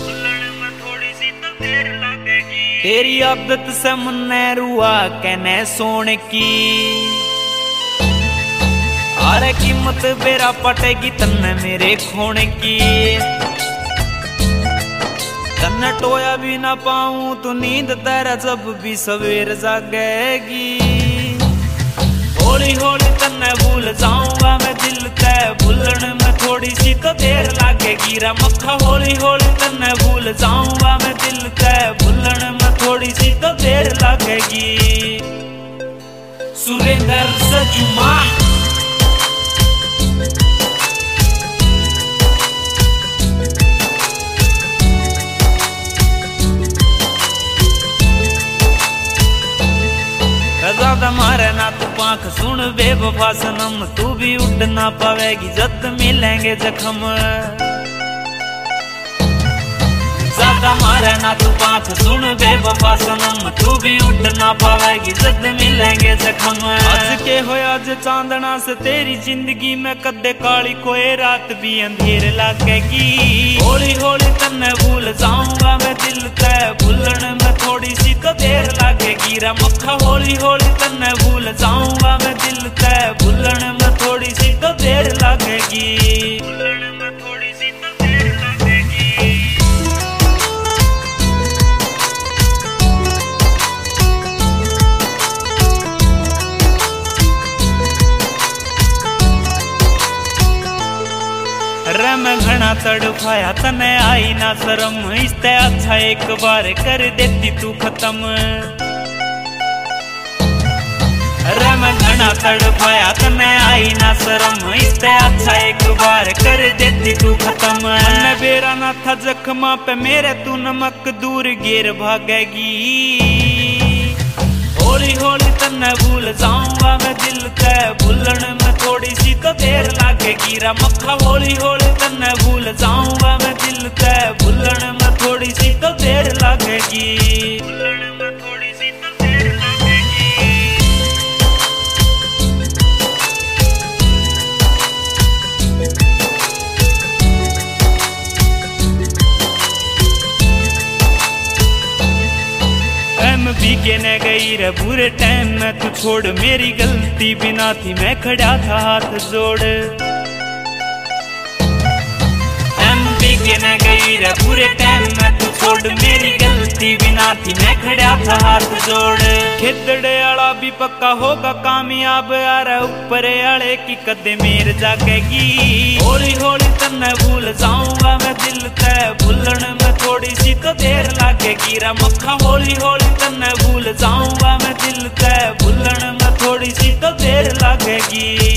तेरी आदत से मुन्ने रुआ कहने सोने की, अरे कीमत बेरा पटेगी तन्ने मेरे खोने की। तन्ने टोया भी ना पाऊं तो नींद तेरा जब भी सवेर जागेगी। हौली हौली तन्ने भूल जाऊंगा मैं दिल ते, भूलने में थोड़ी सी तो देर लागेगी रा मक्खा। हौली हौली तन्ने भूल जाऊंगा मैं दिल ते, भूलने में थोड़ी सी तो देर लागेगी। सुरेंद्र सजुमा ज्यादा मारे ना तू पाख सुन बेवफा सनम, तू भी उड़ ना पावेगी जब मिलेंगे जख्म। ज्यादा मारे ना तू पाख सुन बेवफा सनम, तू भी उड़ ना पावेगी जब मिलेंगे जख्म। आज के हो आज चांदना से तेरी जिंदगी में कदे काली कोई रात भी अंधेर लागेगी। हौली हौली तन्ने भूल जाऊंगा मैं दिल ते, भूलने में थोड़ी सी तो देर लागेगी रा मक्खा। हौली हौली तन्ने भूल जाऊंगा मैं दिल ते, भूलने में थोड़ी सी तो देर लागेगी। भूलने में थोड़ी सी तो देर लागेगी। रे मैं घना तड़फाया तने आई ना शर्म, इससे अच्छा एक बार कर देती तू खत्म। रे मैं घना तड़फाया तने आई ना शर्म, इससे अच्छा एक बार कर देती तू खत्म। मैं बेरा ना था जख्मा पे मेरे तू नमक दूर गिर भागेगी। हौली हौली तन्ने भूल जाऊंगा मैं दिल ते, भूलने में थोड़ी सी तो देर लागेगी रा मक्खा। हौली हौली तन्ने भूल जाऊंगा मैं दिल ते, भूलने में थोड़ी सी तो देर लागेगी। भूलने में थोड़ी सी तो देर लागेगी। बीके ने गई रे बुरे टाइम में तू छोड़, मेरी गलती बिना थी मैं खड़ा था हाथ जोड़। बीके ने गई रे बुरे टाइम में तू छोड़, मेरी गलती बिना थी मैं खड़ा था हाथ जोड़। खिदड़े आला भी पक्का होगा कामयाब, यार ऊपर आले की कदे मेर जागेगी। हौली हौली तन्ने भूल जाऊंगा मैं दिल ते, भूलने में थोड़ी सी तो देर लागेगी रा मक्खा। हौली हौली तन्ने भूल जाऊंगा मैं दिल ते, भूलने में थोड़ी सी तो देर लागेगी।